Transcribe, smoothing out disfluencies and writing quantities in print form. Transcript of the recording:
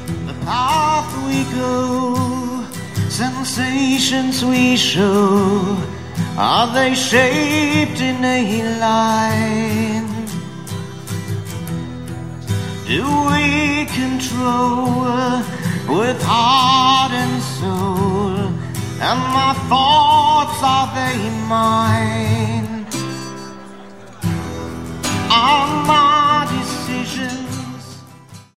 The path we go, sensations we show, are they shaped in a line? Do we control with heart and soul? And my thoughts, are they mine?